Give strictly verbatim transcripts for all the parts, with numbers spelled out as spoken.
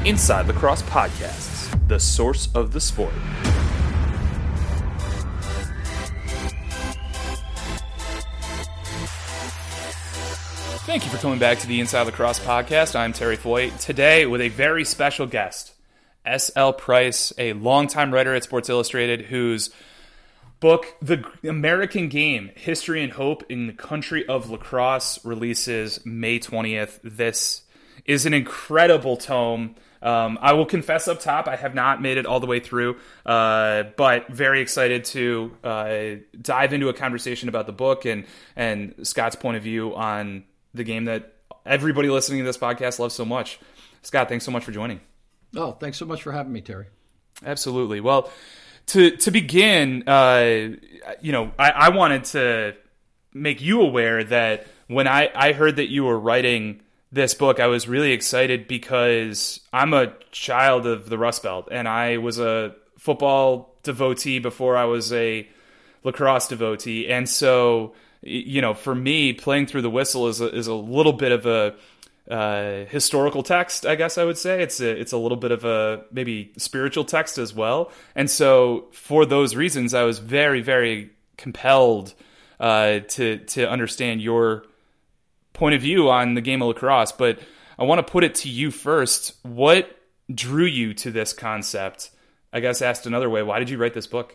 Inside Lacrosse Podcasts, the source of the sport. Thank you for coming back to the Inside Lacrosse Podcast. I'm Terry Foy, today with a very special guest, S L Price, a longtime writer at Sports Illustrated, whose book, The American Game, History and Hope in the Country of Lacrosse, releases May twentieth. This is an incredible tome. Um, I will confess up top, I have not made it all the way through, uh, but very excited to uh, dive into a conversation about the book and, and Scott's point of view on the game that everybody listening to this podcast loves so much. Scott, thanks so much for joining. Oh, thanks so much for having me, Terry. Absolutely. Well, to to begin, uh, you know, I, I wanted to make you aware that when I, I heard that you were writing this book, I was really excited because I'm a child of the Rust Belt, and I was a football devotee before I was a lacrosse devotee. And so, you know, for me, playing through the whistle is a, is a little bit of a uh, historical text, I guess I would say. It's a, it's a little bit of a maybe spiritual text as well. And so for those reasons, I was very, very compelled uh, to to understand your point of view on the game of lacrosse. But I want to put it to you first. What drew you to this concept? I guess asked another way, why did you write this book?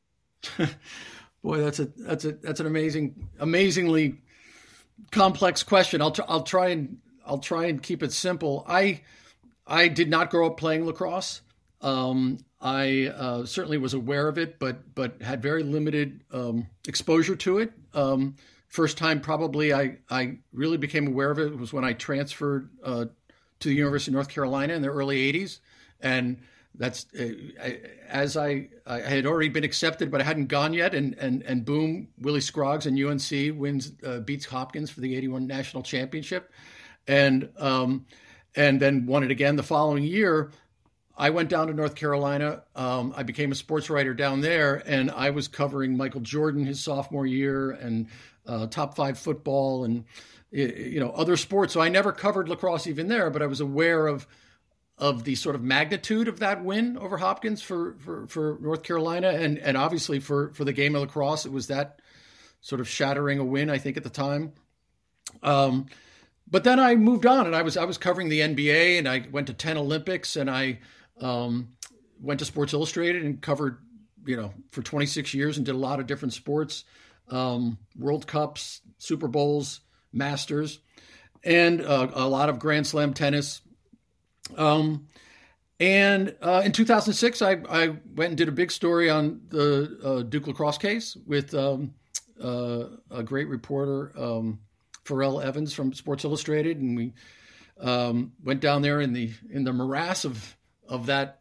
Boy, that's a that's a that's an amazing, amazingly complex question. I'll tr- I'll try and I'll try and keep it simple. I I did not grow up playing lacrosse. Um, I uh, certainly was aware of it, but but had very limited um, exposure to it. Um, First time probably I, I really became aware of it was when I transferred uh, to the University of North Carolina in the early eighties. And that's uh, I, as I, I had already been accepted, but I hadn't gone yet. And and and boom, Willie Scroggs and U N C wins, uh, beats Hopkins for the eighty-one national championship. And, um, and then won it again the following year. I went down to North Carolina. Um, I became a sports writer down there, and I was covering Michael Jordan his sophomore year and uh, top five football and, you know, other sports. So I never covered lacrosse even there, but I was aware of of the sort of magnitude of that win over Hopkins for for, for North Carolina. And, and obviously for, for the game of lacrosse, it was that sort of shattering a win, I think, at the time. Um, but then I moved on, and I was I was covering the N B A, and I went to ten Olympics, and I um, went to Sports Illustrated and covered, you know, for twenty-six years and did a lot of different sports. Um, World Cups, Super Bowls, Masters, and uh, a lot of Grand Slam tennis. Um, and uh, in two thousand six, I, I went and did a big story on the uh, Duke lacrosse case with um, uh, a great reporter, um, Pharrell Evans from Sports Illustrated, and we um, went down there in the in the morass of of that,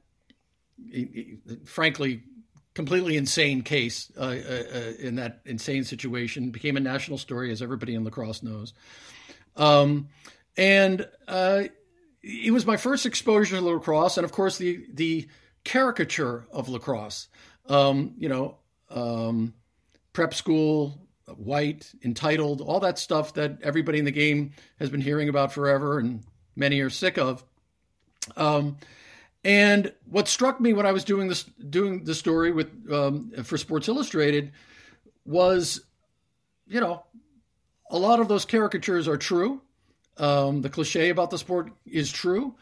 frankly, completely insane case uh, uh, in that insane situation. Became a national story, as everybody in lacrosse knows. Um, and uh, it was my first exposure to lacrosse, and of course the the caricature of lacrosse. Um, you know, um, prep school, white, entitled, all that stuff that everybody in the game has been hearing about forever, and many are sick of. Um, And what struck me when I was doing this, doing the story with um, for Sports Illustrated was, you know, a lot of those caricatures are true. Um, the cliche about the sport is true,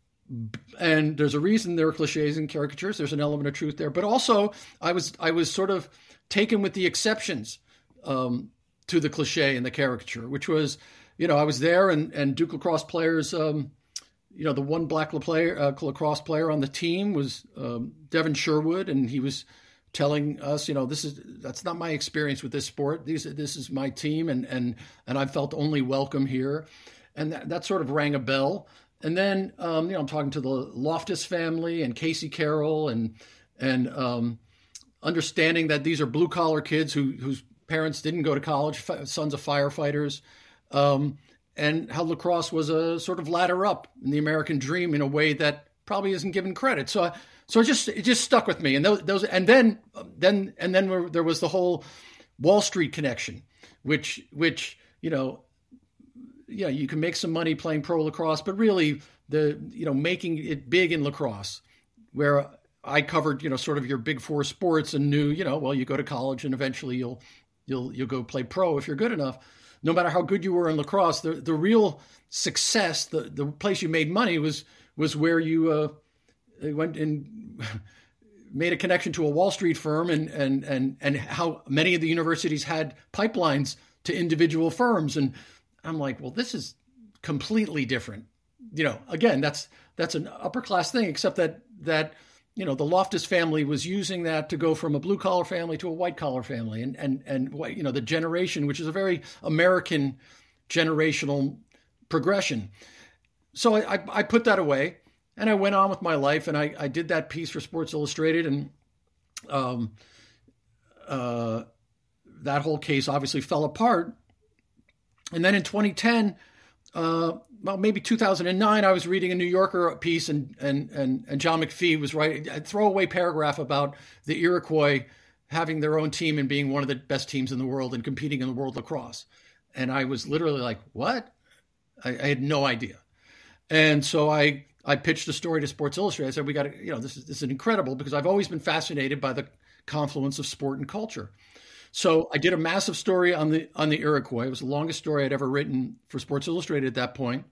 and there's a reason there are cliches and caricatures. There's an element of truth there, but also I was I was sort of taken with the exceptions um, to the cliche and the caricature, which was, you know, I was there, and and Duke lacrosse players. Um, You know, the one black player, uh, lacrosse player on the team was um, Devin Sherwood, and he was telling us, you know, this is that's not my experience with this sport. These, this is my team, and and and I felt only welcome here, and that, that sort of rang a bell. And then, um, you know, I'm talking to the Loftus family and Casey Carroll, and and um, understanding that these are blue collar kids who whose parents didn't go to college, sons of firefighters. Um, and how lacrosse was a sort of ladder up in the American dream in a way that probably isn't given credit. So, so it just it just stuck with me. And those, those and then then and then there was the whole Wall Street connection, which which you know, yeah, you can make some money playing pro lacrosse, but really the, you know, making it big in lacrosse, where I covered, you know, sort of your big four sports and knew, you know, well, you go to college and eventually you'll, you'll, you'll go play pro if you're good enough. No matter how good you were in lacrosse, the, the real success, the, the place you made money was, was where you uh, went and made a connection to a Wall Street firm, and, and, and, and how many of the universities had pipelines to individual firms. And I'm like, well, this is completely different. You know, again, that's, that's an upper class thing, except that, that, you know, the Loftus family was using that to go from a blue collar family to a white collar family. And, and, and, you know, the generation, which is a very American generational progression. So I, I, I put that away and I went on with my life, and I, I did that piece for Sports Illustrated. And, um, uh, that whole case obviously fell apart. And then in twenty ten, uh, well, maybe two thousand nine, I was reading a New Yorker piece, and and and, and John McPhee was writing a throwaway paragraph about the Iroquois having their own team and being one of the best teams in the world and competing in the World Lacrosse. And I was literally like, what? I, I had no idea. And so I I pitched the story to Sports Illustrated. I said, we got to, you know, this is, this is incredible, because I've always been fascinated by the confluence of sport and culture. So I did a massive story on the on the Iroquois. It was the longest story I'd ever written for Sports Illustrated at that point.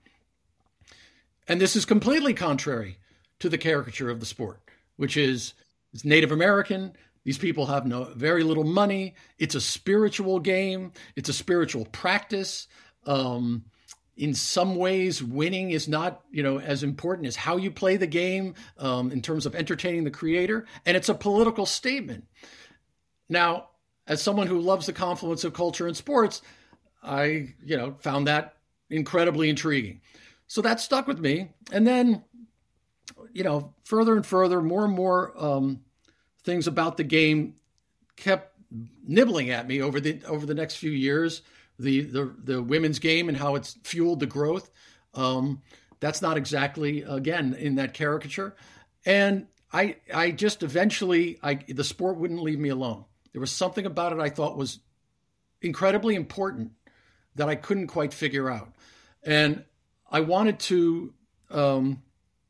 And this is completely contrary to the caricature of the sport, which is it's Native American. These people have no very little money. It's a spiritual game. It's a spiritual practice. Um, in some ways, winning is not, you know, as important as how you play the game um, in terms of entertaining the creator. And it's a political statement. Now, as someone who loves the confluence of culture and sports, I, you know, found that incredibly intriguing. So that stuck with me. And then, you know, further and further, more and more um, things about the game kept nibbling at me over the over the next few years. The the, the women's game and how it's fueled the growth. Um, that's not exactly, again, in that caricature. And I I just eventually, I the sport wouldn't leave me alone. There was something about it I thought was incredibly important that I couldn't quite figure out. And I wanted to, um,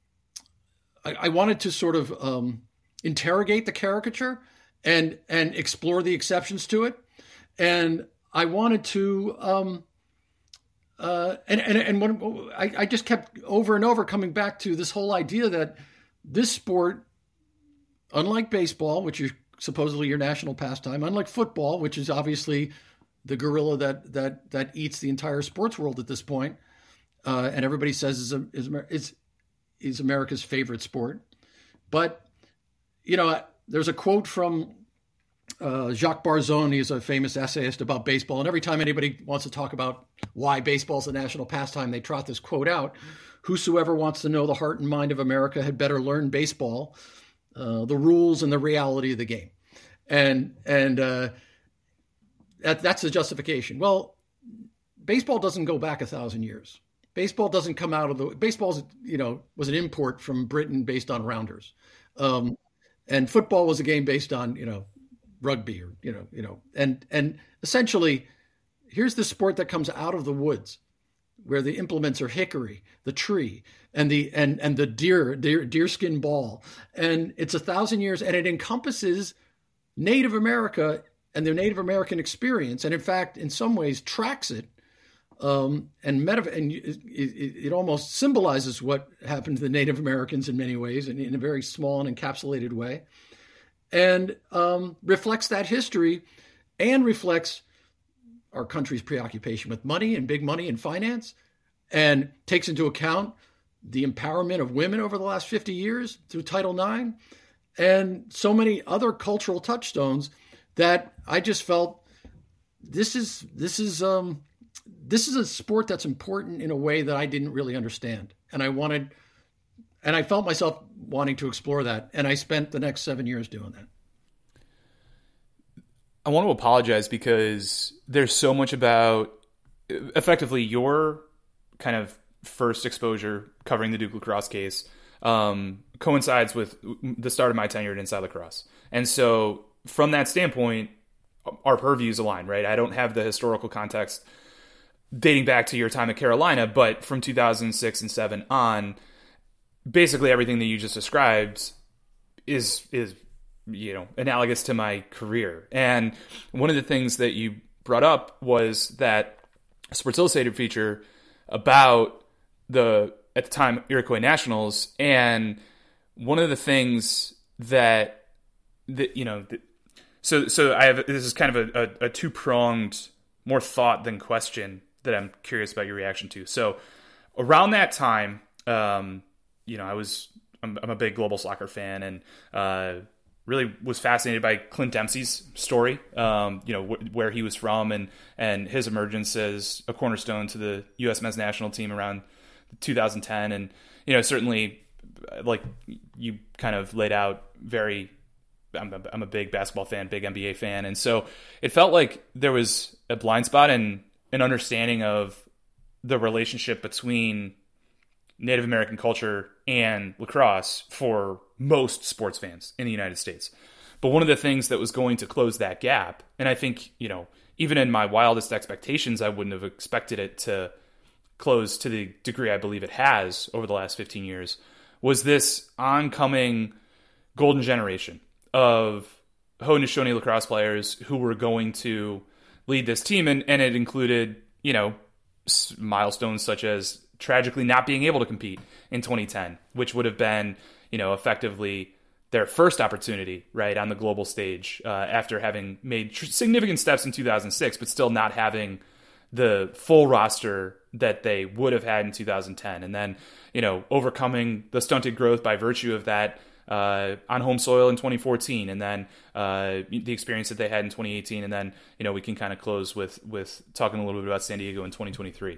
I, I wanted to sort of um, interrogate the caricature and and explore the exceptions to it. And I wanted to, um, uh, and and and when I, I just kept over and over coming back to this whole idea that this sport, unlike baseball, which is supposedly your national pastime, unlike football, which is obviously the gorilla that that that eats the entire sports world at this point, uh, and everybody says is a, is is is America's favorite sport. But you know, there's a quote from uh, Jacques Barzone. He's a famous essayist about baseball, and every time anybody wants to talk about why baseball is the national pastime, they trot this quote out: "Whosoever wants to know the heart and mind of America had better learn baseball." Uh, the rules and the reality of the game. And and uh, that, that's the justification. Well, baseball doesn't go back a thousand years. Baseball doesn't come out of the, baseball, you know, was an import from Britain based on rounders. Um, and football was a game based on, you know, rugby or, you know, you know, and, and essentially here's the sport that comes out of the woods, where the implements are hickory, the tree, and the and and the deer deer deerskin ball, and it's a thousand years, and it encompasses Native America and the Native American experience, and in fact, in some ways, tracks it, um, and meta and it, it, it almost symbolizes what happened to the Native Americans in many ways, and in a very small and encapsulated way, and um, reflects that history, and reflects our country's preoccupation with money and big money and finance, and takes into account the empowerment of women over the last fifty years through Title nine, and so many other cultural touchstones that I just felt this is this is um, this is a sport that's important in a way that I didn't really understand, and I wanted, and I felt myself wanting to explore that, and I spent the next seven years doing that. I want to apologize because there's so much about effectively your kind of first exposure covering the Duke lacrosse case um, coincides with the start of my tenure at Inside Lacrosse. And so from that standpoint, our purviews align, right? I don't have the historical context dating back to your time at Carolina, but from two thousand six and seven on, basically everything that you just described is is you know analogous to my career. And one of the things that you brought up was that Sports Illustrated feature about the at the time Iroquois Nationals, and one of the things that that you know that, so so I have this is kind of a, a, a two pronged, more thought than question that I'm curious about your reaction to. So around that time, um, you know, I was I'm, I'm a big global soccer fan, and uh, really was fascinated by Clint Dempsey's story. Um, you know, wh- where he was from, and and his emergence as a cornerstone to the U S men's national team around two thousand ten, and you know, certainly, like you kind of laid out, very. I'm a, I'm a big basketball fan, big N B A fan, and so it felt like there was a blind spot in an understanding of the relationship between Native American culture and lacrosse for most sports fans in the United States. But one of the things that was going to close that gap, and I think, you know, even in my wildest expectations, I wouldn't have expected it to close to the degree I believe it has over the last fifteen years, was this oncoming golden generation of Haudenosaunee lacrosse players who were going to lead this team. And, and it included, you know, milestones such as tragically not being able to compete in twenty ten, which would have been, you know, effectively their first opportunity, right, on the global stage, uh, after having made tr- significant steps in two thousand six, but still not having the full roster that they would have had in two thousand ten. And then, you know, overcoming the stunted growth by virtue of that uh, on home soil in twenty fourteen, and then uh, the experience that they had in twenty eighteen. And then, you know, we can kind of close with, with talking a little bit about San Diego in twenty twenty-three.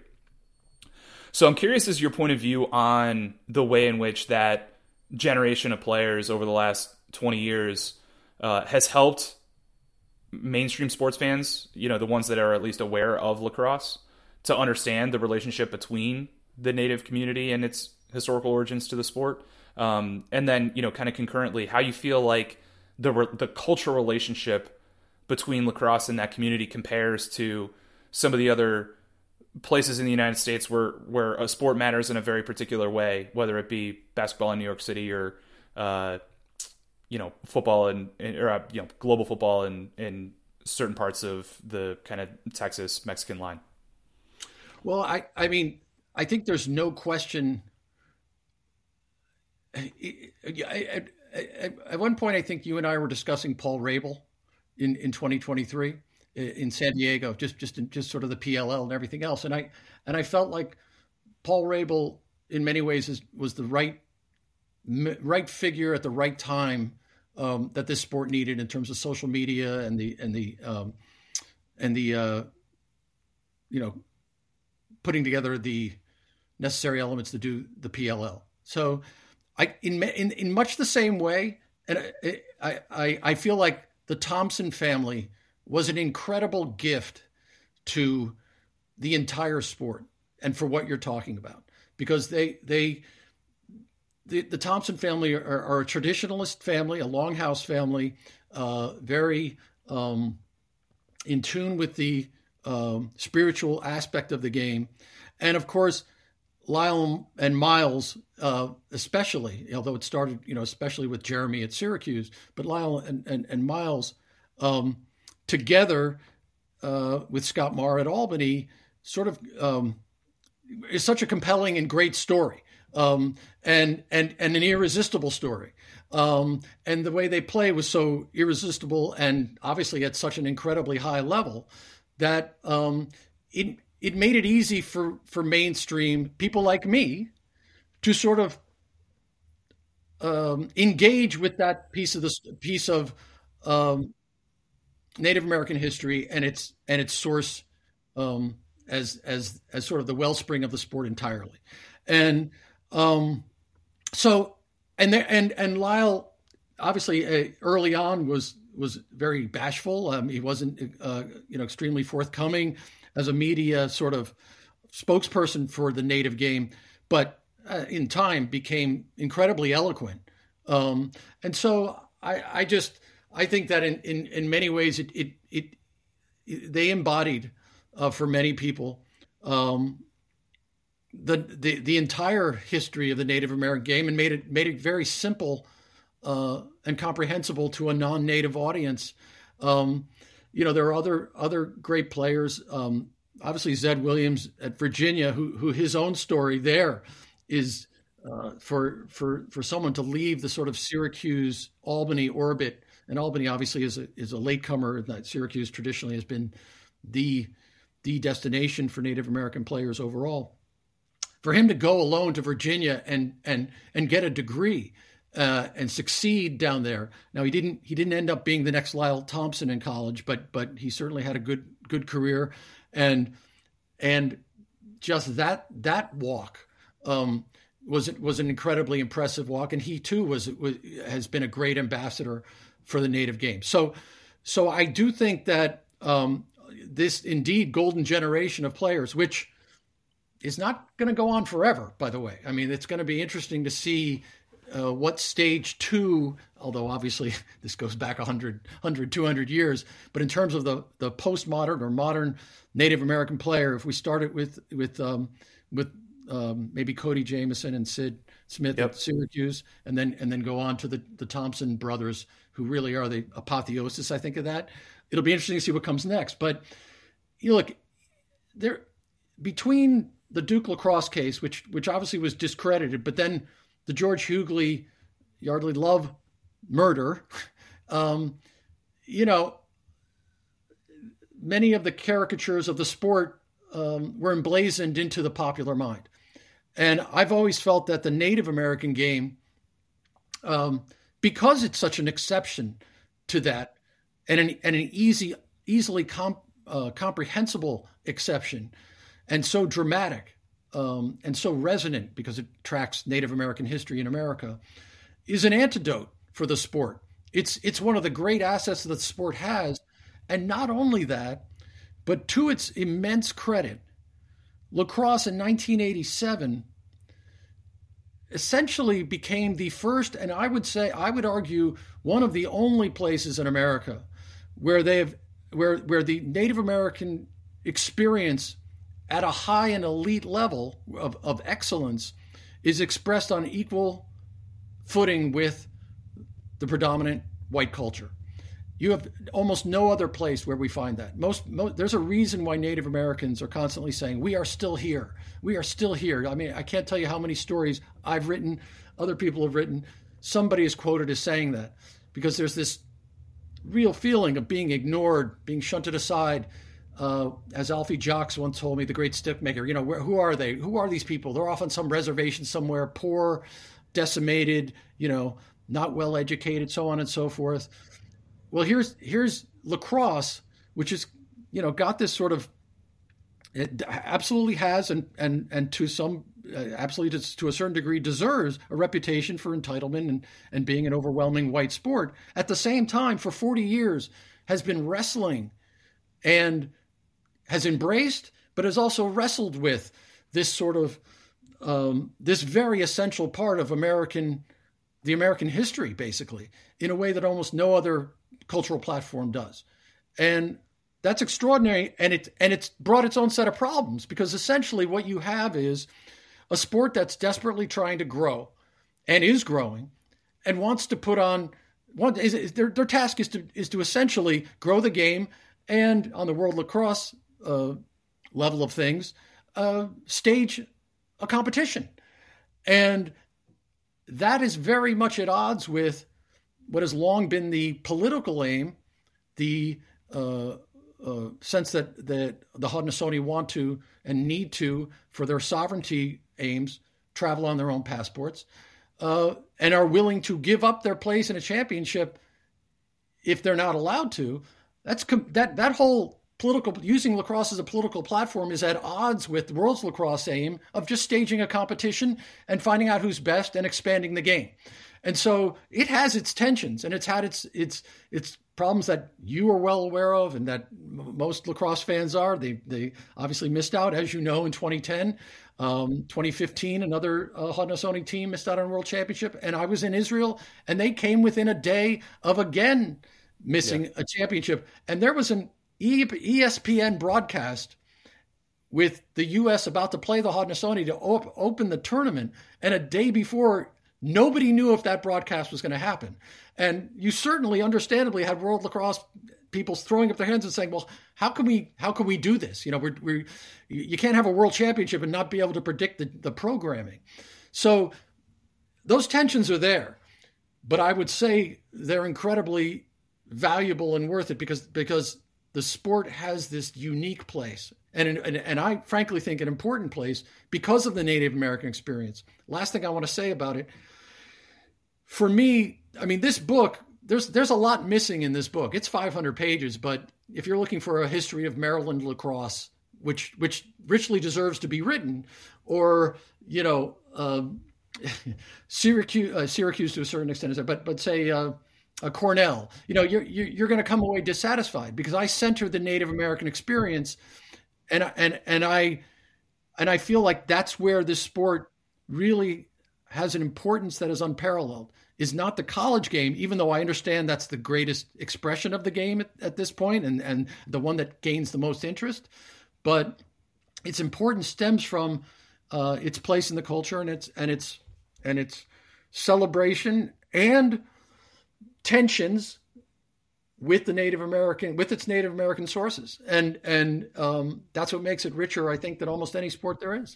So I'm curious as your point of view on the way in which that generation of players over the last twenty years uh, has helped mainstream sports fans, you know, the ones that are at least aware of lacrosse, to understand the relationship between the Native community and its historical origins to the sport. Um, and then, you know, kind of concurrently, how you feel like the the cultural relationship between lacrosse and that community compares to some of the other places in the United States where, where a sport matters in a very particular way, whether it be basketball in New York City or, uh, you know, football and, or, uh, you know, global football in, in certain parts of the kind of Texas Mexican line. Well, I, I mean, I think there's no question. At, at one point, I think you and I were discussing Paul Rabel in, in twenty twenty-three in San Diego, just just just sort of the P L L and everything else, and I and I felt like Paul Rabel, in many ways, is, was the right right figure at the right time um, that this sport needed in terms of social media and the and the um, and the uh, you know, putting together the necessary elements to do the P L L. So. I, in, in in much the same way, and I, I I feel like the Thompson family was an incredible gift to the entire sport and for what you're talking about, because they they the, the Thompson family are, are a traditionalist family, a longhouse family, uh, very um, in tune with the um, spiritual aspect of the game, and of course. Lyle and Miles, uh, especially, although it started, you know, especially with Jeremy at Syracuse, but Lyle and, and, and Miles um, together uh, with Scott Marr at Albany sort of um, is such a compelling and great story um, and, and, and an irresistible story. Um, and the way they play was so irresistible and obviously at such an incredibly high level that um, it It made it easy for, for mainstream people like me to sort of um, engage with that piece of this piece of um, Native American history and its and its source um, as as as sort of the wellspring of the sport entirely, and um, so and there, and and Lyle obviously uh, early on was was very bashful. Um, he wasn't uh, you know extremely forthcoming as a media sort of spokesperson for the Native game, but uh, in time became incredibly eloquent. Um, and so I, I just, I think that in, in, in many ways it, it, it, it they embodied uh, for many people um, the, the the entire history of the Native American game and made it made it very simple uh, and comprehensible to a non-native audience. Um, you know, there are other other great players. Um, obviously, Zed Williams at Virginia, who who his own story there is uh, for for for someone to leave the sort of Syracuse Albany orbit, and Albany obviously is a is a latecomer. That Syracuse traditionally has been the the destination for Native American players overall. For him to go alone to Virginia and and and get a degree uh, and succeed down there. Now he didn't he didn't end up being the next Lyle Thompson in college, but but he certainly had a good good career, and and just that that walk um, was was an incredibly impressive walk, and he too was, was has been a great ambassador for the Native game. So so I do think that um, this indeed golden generation of players, which is not going to go on forever, by the way. I mean, it's going to be interesting to see uh, what stage two, although obviously this goes back one hundred, one hundred, two hundred years, but in terms of the, the postmodern or modern Native American player, if we started with with um, with um, maybe Cody Jamieson and Sid Smith yep. at Syracuse, and then and then go on to the, the Thompson brothers, who really are the apotheosis, I think, of that. It'll be interesting to see what comes next. But you look, there between the Duke lacrosse case, which which obviously was discredited, but then the George Hughley, Yardley Love murder, um, you know, many of the caricatures of the sport um, were emblazoned into the popular mind. And I've always felt that the Native American game, um, because it's such an exception to that, and an, and an easy, easily comp, uh, comprehensible exception, and so dramatic um, and so resonant because it tracks Native American history in America, is an antidote for the sport. It's it's one of the great assets that the sport has. And not only that, but to its immense credit, lacrosse in nineteen eighty-seven essentially became the first, and I would say, I would argue, one of the only places in America where they have where where the Native American experience at a high and elite level of, of excellence is expressed on equal footing with the predominant white culture. You have almost no other place where we find that. Most, most there's a reason why Native Americans are constantly saying, we are still here. We are still here. I mean, I can't tell you how many stories I've written, other people have written. Somebody is quoted as saying that, because there's this real feeling of being ignored, being shunted aside. Uh, as Alfie Jocks once told me, the great stick maker, you know, where, who are they? Who are these people? They're off on some reservation somewhere, poor, decimated, you know, not well educated, so on and so forth. Well, here's here's lacrosse, which is, you know, got this sort of, it absolutely has, and and and to some, uh, absolutely to, to a certain degree deserves a reputation for entitlement and and being an overwhelming white sport. At the same time, for forty years, has been wrestling and has embraced, but has also wrestled with this sort of um, this very essential part of American, the American history, basically, in a way that almost no other cultural platform does. And that's extraordinary. And it and it's brought its own set of problems, because essentially what you have is a sport that's desperately trying to grow and is growing and wants to put on one is, is their their task is to is to essentially grow the game, and on the World Lacrosse uh, level of things, uh, stage a competition. And that is very much at odds with what has long been the political aim, the uh, uh, sense that, that the Haudenosaunee want to and need to, for their sovereignty aims, travel on their own passports, uh, and are willing to give up their place in a championship if they're not allowed to. That's that that whole political, using lacrosse as a political platform, is at odds with the world's lacrosse aim of just staging a competition and finding out who's best and expanding the game. And so it has its tensions, and it's had its its its problems that you are well aware of, and that most lacrosse fans are. They they obviously missed out, as you know, in twenty ten, um, twenty fifteen. Another uh, Haudenosaunee team missed out on a world championship, and I was in Israel, and they came within a day of again missing yeah. a championship. And there was an E S P N broadcast with the U S about to play the Haudenosaunee to op- open the tournament, and a day before, nobody knew if that broadcast was going to happen. And you certainly, understandably, had World Lacrosse people throwing up their hands and saying, "Well, how can we how can we do this? You know, we're, we're you can't have a World Championship and not be able to predict the, the programming." So those tensions are there, but I would say they're incredibly valuable and worth it because because the sport has this unique place. And, and and I frankly think an important place because of the Native American experience. Last thing I want to say about it, for me, I mean, this book, there's there's a lot missing in this book. It's five hundred pages, but if you're looking for a history of Maryland lacrosse, which which richly deserves to be written, or you know, uh, Syracuse, uh, Syracuse to a certain extent, but but say. Uh, Uh, Cornell, you know, you're you're, you're going to come away dissatisfied because I center the Native American experience, and and and I and I feel like that's where this sport really has an importance that is unparalleled. Is not the college game, even though I understand that's the greatest expression of the game at, at this point, and and the one that gains the most interest, but its importance stems from uh, its place in the culture and its and its and its celebration and tensions with the Native American, with its Native American sources. And, and um, that's what makes it richer, I think, than almost any sport there is.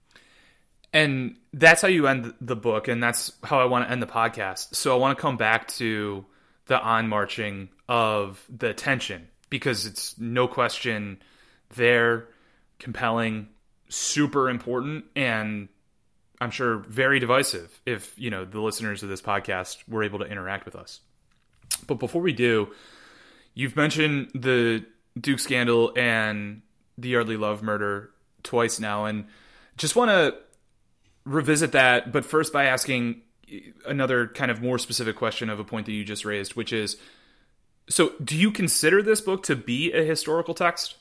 And that's how you end the book. And that's how I want to end the podcast. So I want to come back to the on-marching of the tension, because it's no question there, compelling, super important, and I'm sure very divisive if, you know, the listeners of this podcast were able to interact with us. But before we do, you've mentioned the Duke scandal and the Yardley Love murder twice now, and just want to revisit that, but first by asking another kind of more specific question of a point that you just raised, which is, so do you consider this book to be a historical text?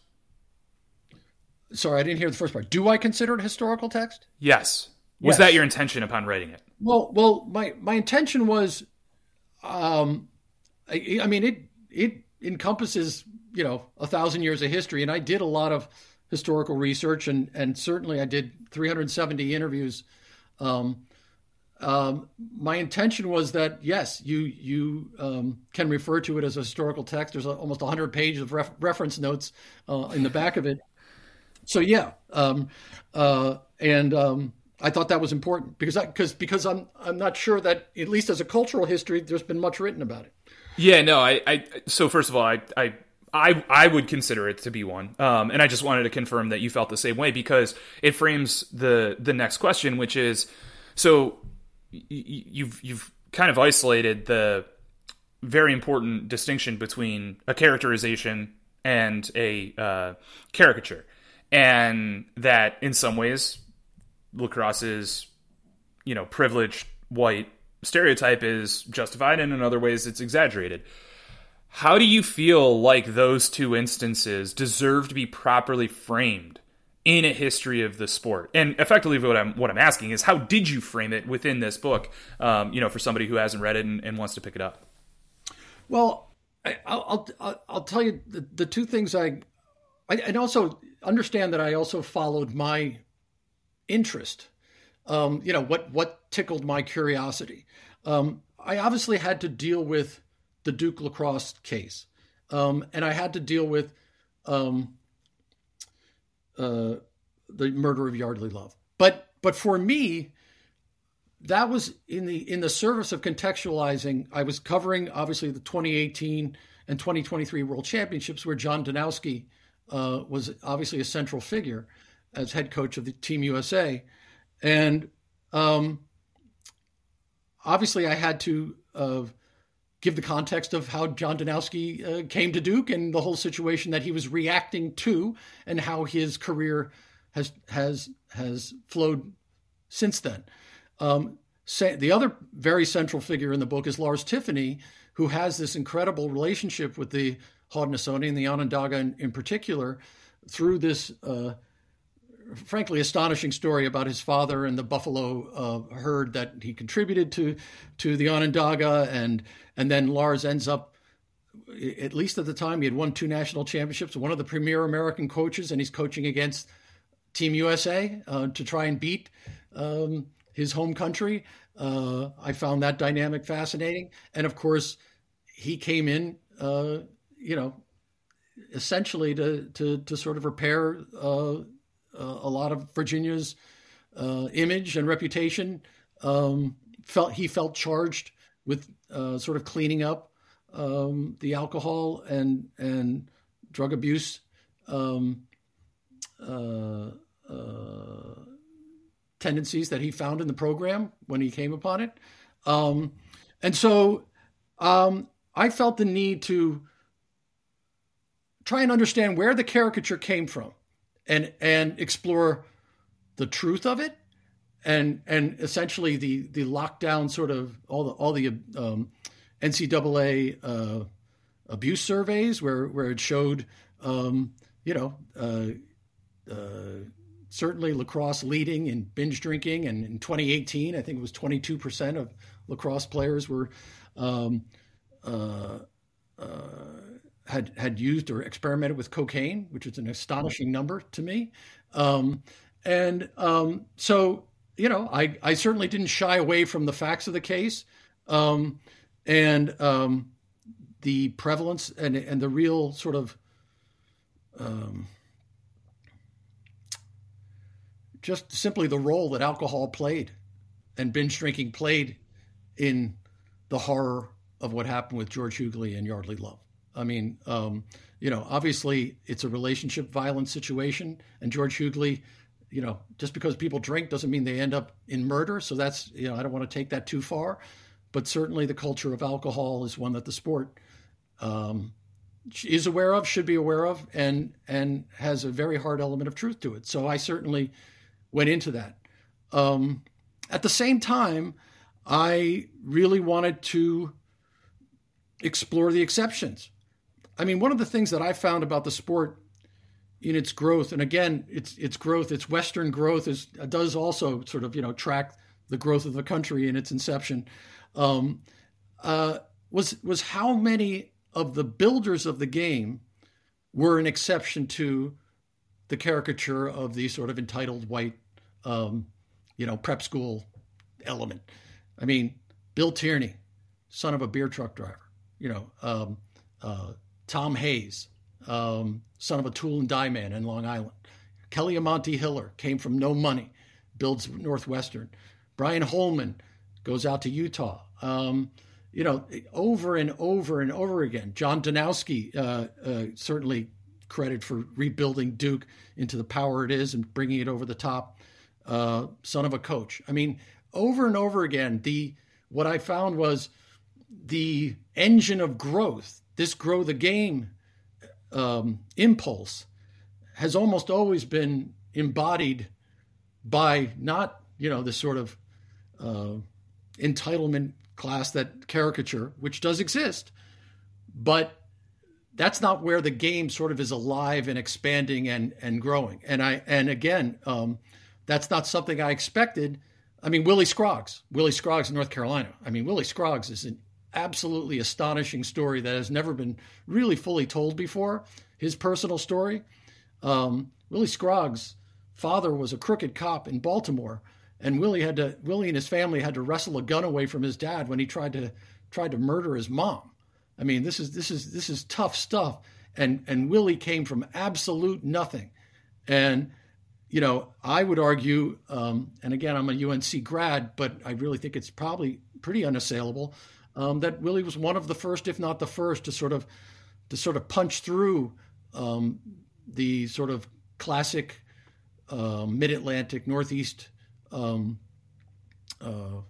Sorry, I didn't hear the first part. Do I consider it a historical text? Yes. Was Yes. that your intention upon writing it? Well, well, my, my intention was, um, I, I mean, it it encompasses, you know, a thousand years of history, and I did a lot of historical research, and and certainly I did three hundred seventy interviews. Um, um, my intention was that yes, you you um, can refer to it as a historical text. There's a, almost one hundred pages of ref, reference notes uh, in the back of it. So yeah, um, uh, and um, I thought that was important because I, because because I'm I'm not sure that, at least as a cultural history, there's been much written about it. Yeah, no, I, I so first of all, I, I, I, I would consider it to be one. Um, and I just wanted to confirm that you felt the same way, because it frames the, the next question, which is, so y- you've, you've kind of isolated the very important distinction between a characterization and a, uh, caricature. And that in some ways, lacrosse is, you know, privileged white stereotype is justified, and in other ways it's exaggerated. How do you feel like those two instances deserve to be properly framed in a history of the sport? And effectively what I'm what I'm asking is, how did you frame it within this book, um, you know, for somebody who hasn't read it and, and wants to pick it up? Well, I, I'll, I'll I'll tell you the, the two things I, I and also understand that I also followed my interest. Um, you know, what what tickled my curiosity. Um, I obviously had to deal with the Duke lacrosse case, um, and I had to deal with um, uh, the murder of Yardley Love. But but for me, that was in the in the service of contextualizing. I was covering obviously the twenty eighteen and twenty twenty-three World Championships, where John Danowski uh, was obviously a central figure as head coach of the Team U S A. And um, obviously I had to uh, give the context of how John Danowski uh, came to Duke and the whole situation that he was reacting to, and how his career has has has flowed since then. Um, say, the other very central figure in the book is Lars Tiffany, who has this incredible relationship with the Haudenosaunee and the Onondaga in, in particular, through this uh, frankly astonishing story about his father and the buffalo uh, herd that he contributed to to the Onondaga, and and then Lars ends up, at least at the time, he had won two national championships, one of the premier American coaches, and he's coaching against Team U S A uh, to try and beat um, his home country. Uh, I found that dynamic fascinating. And of course, he came in, uh, you know, essentially to, to, to sort of repair uh, a lot of Virginia's uh, image and reputation. Um, felt he felt charged with uh, sort of cleaning up um, the alcohol and and drug abuse um, uh, uh, tendencies that he found in the program when he came upon it. Um, and so um, I felt the need to try and understand where the caricature came from and and explore the truth of it and and essentially the the lockdown sort of all the all the um, N C double A uh, abuse surveys where where it showed um, you know uh, uh, certainly lacrosse leading in binge drinking, and in twenty eighteen I think it was twenty-two percent of lacrosse players were um, uh, uh, had had used or experimented with cocaine, which is an astonishing number to me. Um, and um, so, you know, I, I certainly didn't shy away from the facts of the case um, and um, the prevalence and, and the real sort of um, just simply the role that alcohol played and binge drinking played in the horror of what happened with George Hughley and Yardley Love. I mean, um, you know, obviously it's a relationship violence situation, and George Hughley, you know, just because people drink doesn't mean they end up in murder. So that's, you know, I don't want to take that too far, but certainly the culture of alcohol is one that the sport um, is aware of, should be aware of, and and has a very hard element of truth to it. So I certainly went into that. Um, at the same time, I really wanted to explore the exceptions. I mean, one of the things that I found about the sport in its growth, and again, its its growth, its Western growth is does also sort of, you know, track the growth of the country in its inception, um, uh, was was how many of the builders of the game were an exception to the caricature of the sort of entitled white, um, you know, prep school element. I mean, Bill Tierney, son of a beer truck driver, you know, um, uh, Tom Hayes, um, son of a tool and die man in Long Island. Kelly Amonte Hiller came from no money, builds Northwestern. Brian Holman goes out to Utah. Um, you know, over and over and over again. John Donowski, uh, uh, certainly credit for rebuilding Duke into the power it is and bringing it over the top. Uh, son of a coach. I mean, over and over again, the what I found was the engine of growth, this grow the game um, impulse, has almost always been embodied by not, you know, this sort of uh, entitlement class, that caricature, which does exist, but that's not where the game sort of is alive and expanding and and growing. And I and again, um, that's not something I expected. I mean, Willie Scroggs, Willie Scroggs in North Carolina. I mean, Willie Scroggs is an absolutely astonishing story that has never been really fully told before. His personal story. Um, Willie Scroggs' father was a crooked cop in Baltimore, and Willie had to Willie and his family had to wrestle a gun away from his dad when he tried to tried to murder his mom. I mean, this is this is this is tough stuff. And and Willie came from absolute nothing. And you know, I would argue, um, and again, I'm a U N C grad, but I really think it's probably pretty unassailable, um, that Willie was one of the first, if not the first, to sort of to sort of punch through um, the sort of classic uh, mid-Atlantic, Northeast um, uh,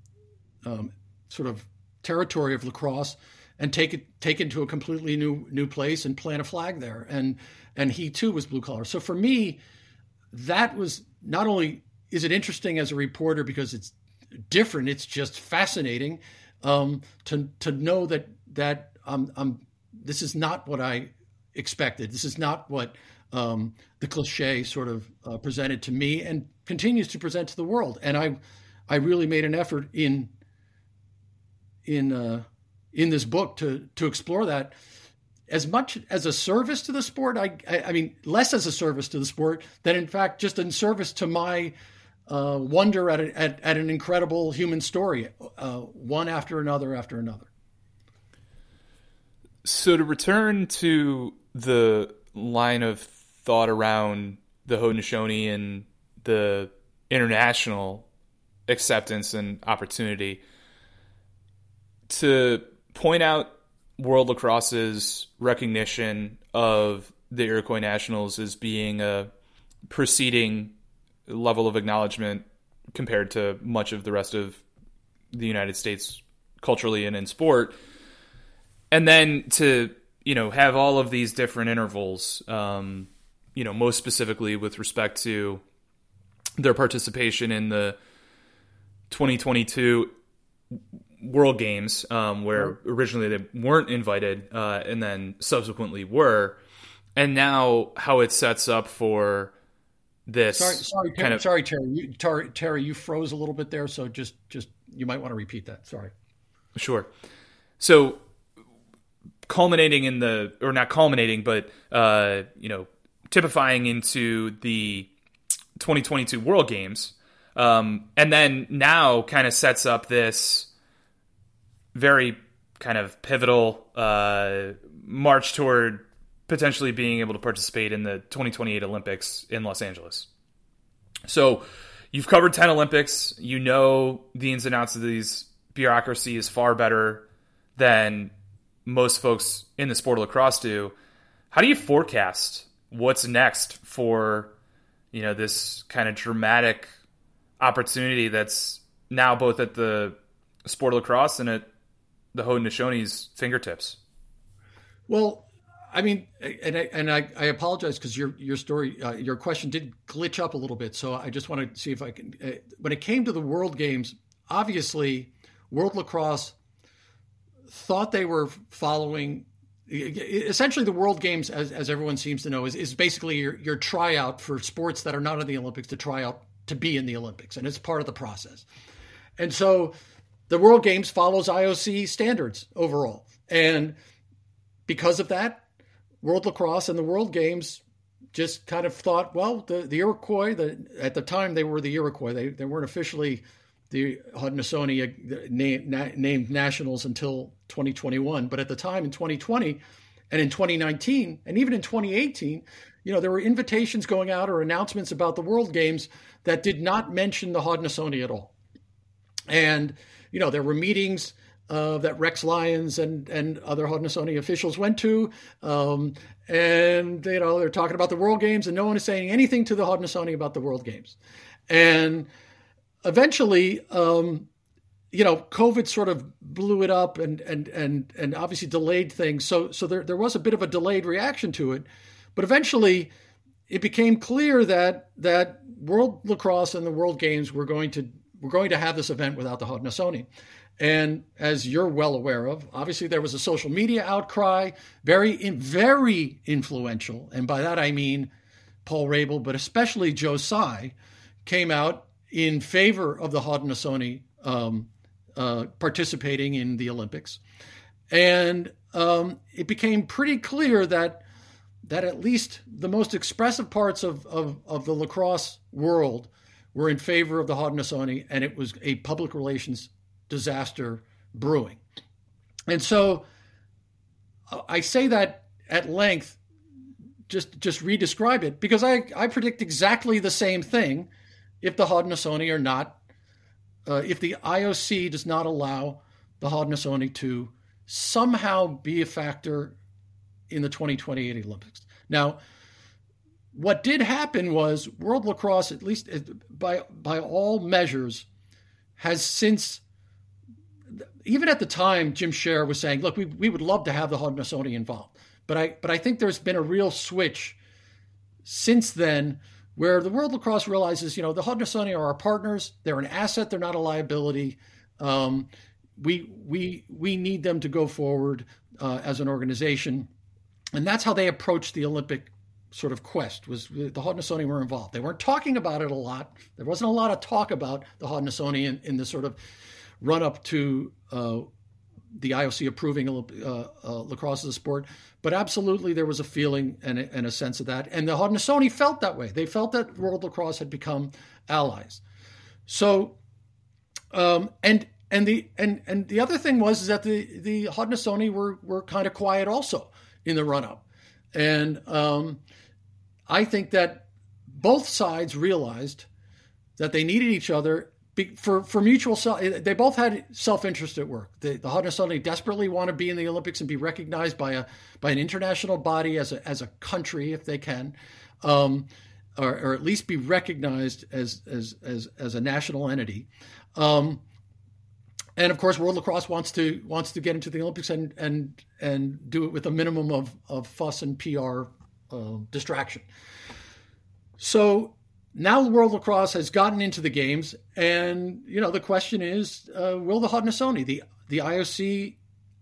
um, sort of territory of lacrosse and take it take it to a completely new new place and plant a flag there. And and he too was blue collar. So for me, that was not only is it interesting as a reporter because it's different, it's just fascinating um, to to know that that um, I'm this is not what I expected. This is not what um, the cliche sort of uh, presented to me and continues to present to the world. And I I really made an effort in in uh, in this book to to explore that. as much as a service to the sport. I, I, I mean, less as a service to the sport than, in fact, just in service to my uh, wonder at, a, at at an incredible human story, uh, one after another after another. So to return to the line of thought around the Haudenosaunee and the international acceptance and opportunity, to point out World Lacrosse's recognition of the Iroquois Nationals as being a preceding level of acknowledgement compared to much of the rest of the United States culturally and in sport. And then to, you know, have all of these different intervals, um, you know, most specifically with respect to their participation in the twenty twenty-two World Games, um, where originally they weren't invited, uh, and then subsequently were, and now how it sets up for this. Sorry, sorry, kind of, sorry, Terry. You, Terry, Terry, you froze a little bit there, so just, just you might want to repeat that. Sorry. Sure. So, culminating in the, or not culminating, but uh, you know, typifying into the twenty twenty-two World Games, um, and then now kind of sets up this very kind of pivotal uh, march toward potentially being able to participate in the twenty twenty-eight Olympics in Los Angeles. So you've covered ten Olympics. You know the ins and outs of these bureaucracies far better than most folks in the sport of lacrosse do. How do you forecast what's next for, you know, this kind of dramatic opportunity that's now both at the sport of lacrosse and at the Haudenosaunee's fingertips? Well, I mean, and I, and I, I apologize because your your story, uh, your question did glitch up a little bit. So I just want to see if I can. Uh, when it came to the World Games, obviously, World Lacrosse thought they were following. Essentially, the World Games, as, as everyone seems to know, is, is basically your, your tryout for sports that are not in the Olympics to try out to be in the Olympics, and it's part of the process. And so the World Games follows I O C standards overall. And because of that, World Lacrosse and the World Games just kind of thought, well, the, the Iroquois, the, at the time they were the Iroquois. They, they weren't officially the Haudenosaunee na- named nationals until twenty twenty-one. But at the time in twenty twenty and in twenty nineteen and even in twenty eighteen, you know, there were invitations going out or announcements about the World Games that did not mention the Haudenosaunee at all. And, you know, there were meetings uh, that Rex Lyons and, and other Haudenosaunee officials went to. Um, and, you know, they're talking about the World Games and no one is saying anything to the Haudenosaunee about the World Games. And eventually, um, you know, COVID sort of blew it up and and and and obviously delayed things. So so there there was a bit of a delayed reaction to it, but eventually it became clear that that World Lacrosse and the World Games were going to were going to have this event without the Haudenosaunee. And as you're well aware of, obviously there was a social media outcry, very very influential, and by that I mean Paul Rabel, but especially Joe Tsai, came out in favor of the Haudenosaunee um, uh, participating in the Olympics. And um, it became pretty clear that that at least the most expressive parts of, of, of the lacrosse world were in favor of the Haudenosaunee, and it was a public relations disaster brewing. And so uh, I say that at length, just, just re-describe it, because I, I predict exactly the same thing if the Haudenosaunee are not, uh, if the I O C does not allow the Haudenosaunee to somehow be a factor in the twenty twenty-eight Olympics. Now, what did happen was World Lacrosse, at least by by all measures, has since, even at the time, Jim Scher was saying, look, we, we would love to have the Haudenosaunee involved. But I, but I think there's been a real switch since then where the World Lacrosse realizes, you know, the Haudenosaunee are our partners. They're an asset. They're not a liability. Um, we we we need them to go forward uh, as an organization, and that's how they approached the Olympic sort of quest. Was the Haudenosaunee were involved. They weren't talking about it a lot. There wasn't a lot of talk about the Haudenosaunee in, in the sort of run up to uh, the I O C approving uh, uh, lacrosse as a sport, but absolutely there was a feeling and a, and a sense of that. And the Haudenosaunee felt that way. They felt that World Lacrosse had become allies. So, um, and and the and and the other thing was is that the the Haudenosaunee were were kind of quiet also in the run up, and um, I think that both sides realized that they needed each other for for mutual self. They both had self-interest at work. The, the Haudenosaunee desperately want to be in the Olympics and be recognized by a by an international body as a as a country if they can, um, or, or at least be recognized as as as as a national entity. Um, and of course, World Lacrosse wants to wants to get into the Olympics and and and do it with a minimum of of fuss and P R uh, distraction. So. Now World Lacrosse has gotten into the games, and you know the question is, uh, will the Haudenosaunee? The the I O C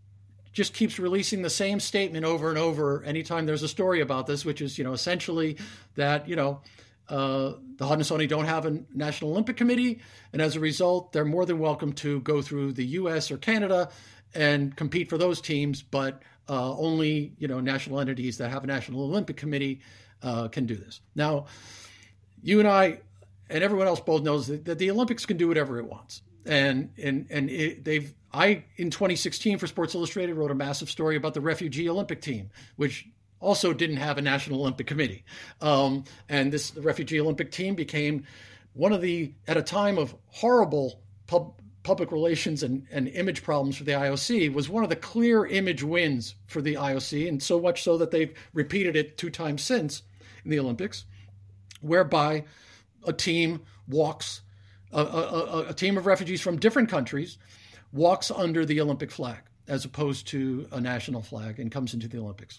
just keeps releasing the same statement over and over anytime there's a story about this, which is you know essentially that you know uh, the Haudenosaunee don't have a National Olympic Committee, and as a result, they're more than welcome to go through the U S or Canada and compete for those teams, but uh, only you know national entities that have a National Olympic Committee uh, can do this. Now. You and I and everyone else both knows that, that the Olympics can do whatever it wants. And and and it, they've I in twenty sixteen for Sports Illustrated wrote a massive story about the refugee Olympic team, which also didn't have a National Olympic Committee. Um, and this the refugee Olympic team became one of the at a time of horrible pub, public relations and, and image problems for the I O C was one of the clear image wins for the I O C, and so much so that they've repeated it two times since in the Olympics. Whereby a team walks, a, a, a team of refugees from different countries walks under the Olympic flag as opposed to a national flag and comes into the Olympics.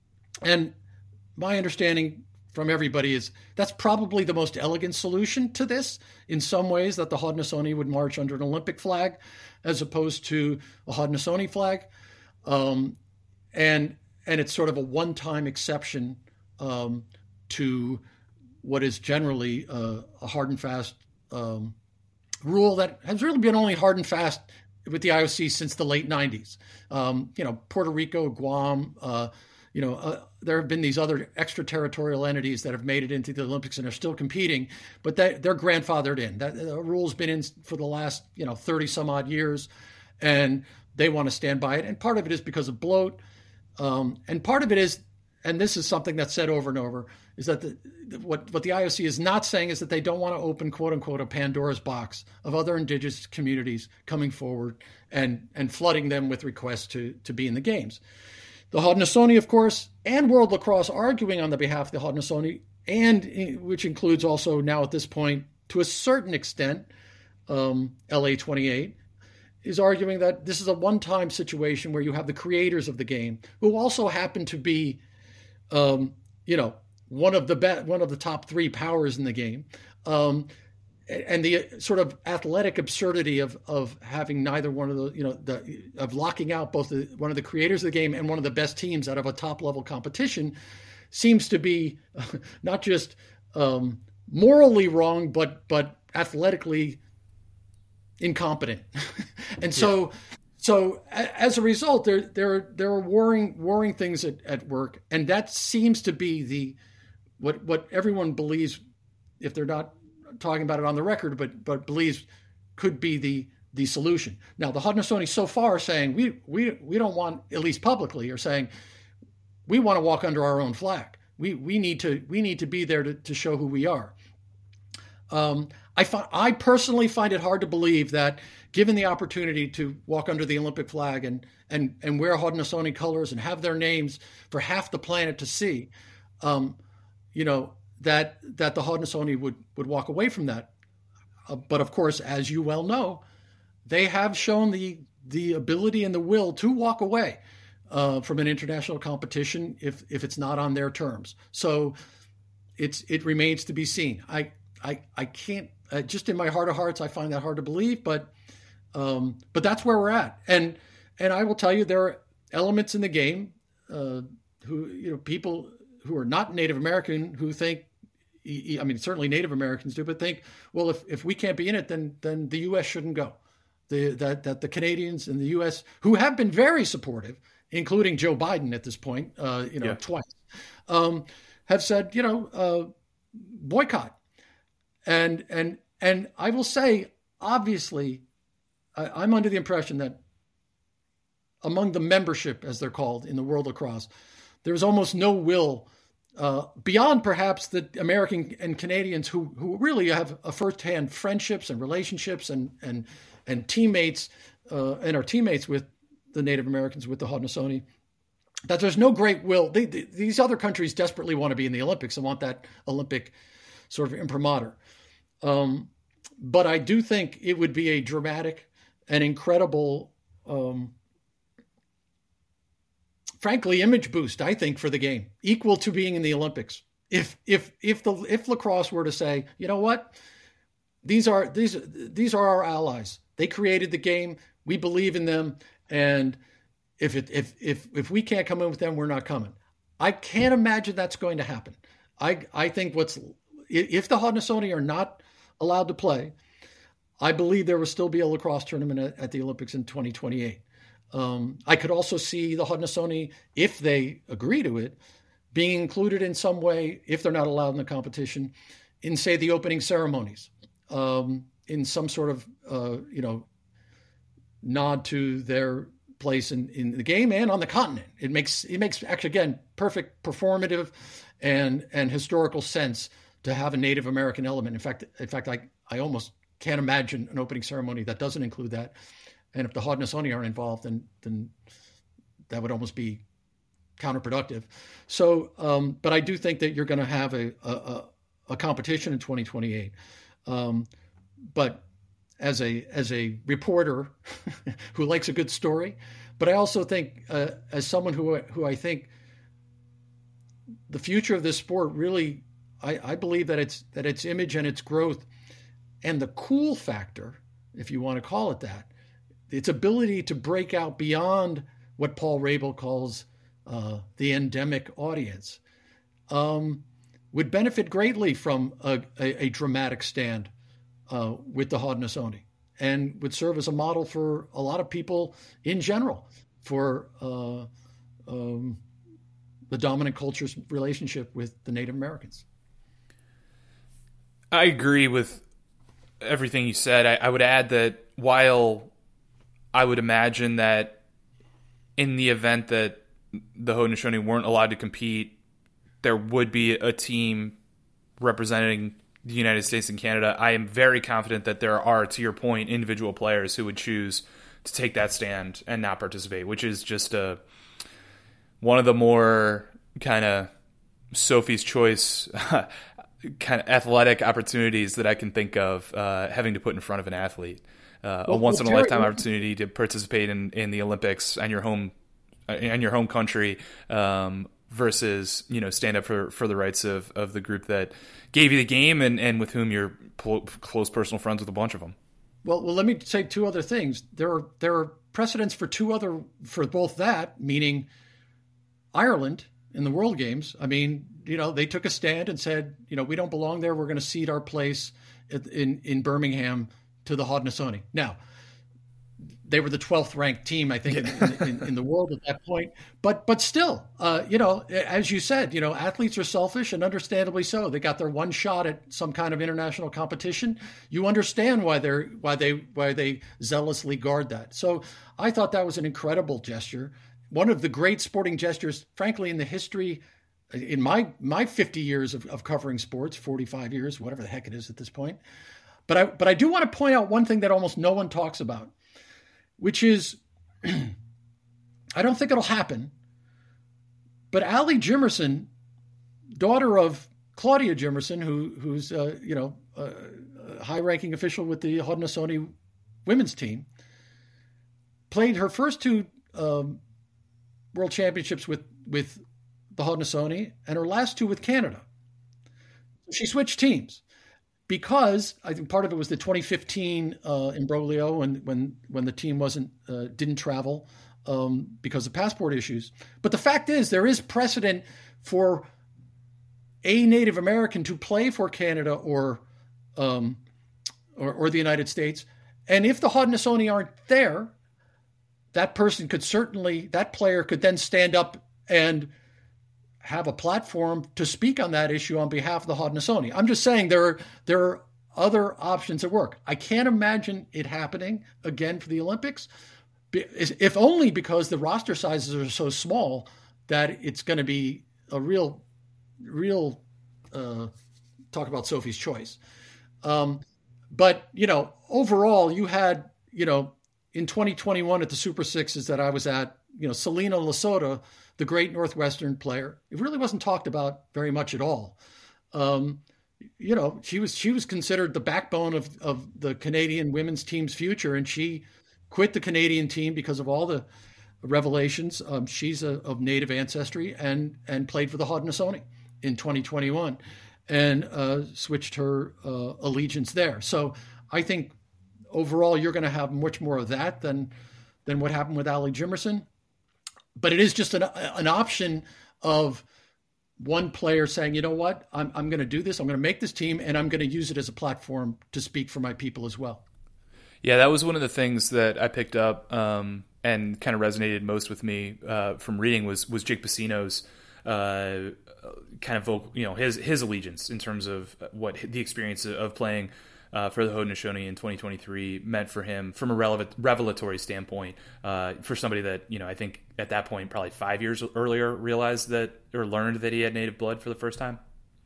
And my understanding from everybody is that's probably the most elegant solution to this in some ways, that the Haudenosaunee would march under an Olympic flag as opposed to a Haudenosaunee flag. Um, and, and it's sort of a one-time exception um, to what is generally uh, a hard and fast um, rule that has really been only hard and fast with the I O C since the late nineties. Um, you know, Puerto Rico, Guam, uh, you know, uh, there have been these other extraterritorial entities that have made it into the Olympics and are still competing, but they, they're grandfathered in. That the rule's been in for the last, you know, thirty some odd years, and they want to stand by it. And part of it is because of bloat. Um, and part of it is, and this is something that's said over and over, is that the, what, what the I O C is not saying is that they don't want to open, quote unquote, a Pandora's box of other indigenous communities coming forward and, and flooding them with requests to, to be in the games. The Haudenosaunee, of course, and World Lacrosse arguing on the behalf of the Haudenosaunee, and which includes also now at this point, to a certain extent, um, L A twenty-eight, is arguing that this is a one-time situation where you have the creators of the game who also happen to be Um, you know, one of the be- one of the top three powers in the game, um, and the sort of athletic absurdity of of having neither one of the you know the of locking out both the, one of the creators of the game and one of the best teams out of a top level competition seems to be uh, not just um, morally wrong, but but athletically incompetent, and so. Yeah. So as a result, there there there are warring warring things at, at work, and that seems to be the what what everyone believes, if they're not talking about it on the record, but but believes could be the the solution. Now the Haudenosaunee so far are saying we we we don't want, at least publicly, are saying we want to walk under our own flag. We we need to we need to be there to, to show who we are. Um, I find, I personally find it hard to believe that, given the opportunity to walk under the Olympic flag and and and wear Haudenosaunee colors and have their names for half the planet to see, um, you know, that that the Haudenosaunee would would walk away from that. Uh, but of course, as you well know, they have shown the the ability and the will to walk away uh, from an international competition if if it's not on their terms. So it's it remains to be seen. I I I can't uh, just in my heart of hearts, I find that hard to believe, but um, but that's where we're at. And and I will tell you, there are elements in the game uh, who you know people who are not Native American who think. I mean, certainly Native Americans do, but think, well, if, if we can't be in it, then then the U S shouldn't go. the, that that the Canadians and the U S, who have been very supportive, including Joe Biden at this point, uh, you know, yeah. twice, um, have said, you know, uh, boycott. And and and I will say, obviously, I, I'm under the impression that among the membership, as they're called in the World Lacrosse, there's almost no will uh, beyond perhaps the American and Canadians who who really have a firsthand friendships and relationships and and and teammates uh, and are teammates with the Native Americans, with the Haudenosaunee, that there's no great will. They, they, these other countries desperately want to be in the Olympics and want that Olympic sort of imprimatur. Um, but I do think it would be a dramatic and incredible, um, frankly, image boost, I think, for the game, equal to being in the Olympics. If if if the if lacrosse were to say, you know what, these are these these are our allies. They created the game. We believe in them, and if it if if if we can't come in with them, we're not coming. I can't imagine that's going to happen. I I think what's if the Haudenosaunee are not allowed to play, I believe there will still be a lacrosse tournament at, at the Olympics in twenty twenty-eight. Um, I could also see the Haudenosaunee, if they agree to it, being included in some way, if they're not allowed in the competition, in, say, the opening ceremonies, um, in some sort of, uh, you know, nod to their place in, in the game and on the continent. It makes, it makes actually, again, perfect performative and, and historical sense to have a Native American element. In fact, in fact, I, I almost can't imagine an opening ceremony that doesn't include that. And if the Haudenosaunee aren't involved, then then that would almost be counterproductive. So, um, but I do think that you're going to have a, a a competition in twenty twenty-eight. Um, but as a as a reporter who likes a good story, but I also think uh, as someone who who I think the future of this sport really, I, I believe that it's that its image and its growth and the cool factor, if you want to call it that, its ability to break out beyond what Paul Rabel calls uh, the endemic audience, um, would benefit greatly from a, a, a dramatic stand uh, with the Haudenosaunee, and would serve as a model for a lot of people in general for uh, um, the dominant culture's relationship with the Native Americans. I agree with everything you said. I, I would add that while I would imagine that in the event that the Haudenosaunee weren't allowed to compete, there would be a team representing the United States and Canada. I am very confident that there are, to your point, individual players who would choose to take that stand and not participate, which is just a one of the more kind of Sophie's Choice kind of athletic opportunities that I can think of, uh, having to put in front of an athlete. Uh, well, a once in a well, lifetime opportunity to participate in, in the Olympics and your home and your home country, um, versus, you know, stand up for, for the rights of, of the group that gave you the game and, and with whom you're po- close personal friends with a bunch of them. Well, well, let me say two other things. There are there are precedents for two other for both that, meaning Ireland in the World Games. I mean, you know, they took a stand and said, you know, we don't belong there. We're going to cede our place in in Birmingham to the Haudenosaunee. Now, they were the twelfth ranked team, I think, in, in, in the world at that point. But but still, uh, you know, as you said, you know, athletes are selfish, and understandably so. They got their one shot at some kind of international competition. You understand why they're why they why they zealously guard that. So I thought that was an incredible gesture, one of the great sporting gestures, frankly, in the history. In my my fifty years of, of covering sports, forty-five years, whatever the heck it is at this point. But I but I do want to point out one thing that almost no one talks about, which is, I don't think it'll happen, but Allie Jimerson, daughter of Claudia Jimerson, who who's uh, you know a, a high-ranking official with the Haudenosaunee women's team, played her first two um, World Championships with with the Haudenosaunee and her last two with Canada. She switched teams. Because I think part of it was the twenty fifteen uh, imbroglio when when when the team wasn't uh, didn't travel um, because of passport issues. But the fact is, there is precedent for a Native American to play for Canada or um, or, or the United States And if the Haudenosaunee aren't there, that person could certainly, that player could then stand up and have a platform to speak on that issue on behalf of the Haudenosaunee. I'm just saying there are, there are other options at work. I can't imagine it happening again for the Olympics, if only because the roster sizes are so small that it's going to be a real, real, uh, talk about Sophie's choice. Um, but, you know, overall you had, you know, in twenty twenty-one at the Super Sixes that I was at, you know, Selena Lasota, the great Northwestern player, it really wasn't talked about very much at all. Um, you know, she was she was considered the backbone of, of the Canadian women's team's future, and she quit the Canadian team because of all the revelations. Um, she's a, of Native ancestry and and played for the Haudenosaunee in twenty twenty-one and uh, switched her uh, allegiance there. So I think overall, you're going to have much more of that than than what happened with Ali Jimerson. But it is just an, an option of one player saying, you know what, I'm, I'm going to do this. I'm going to make this team, and I'm going to use it as a platform to speak for my people as well. Yeah, that was one of the things that I picked up um, and kind of resonated most with me uh, from reading was was Jake Pacino's uh, kind of vocal, you know, his his allegiance in terms of what the experience of playing Uh, for the Haudenosaunee in twenty twenty-three meant for him from a relevant, revelatory standpoint, uh, for somebody that, you know, I think at that point, probably five years earlier, realized that or learned that he had native blood for the first time.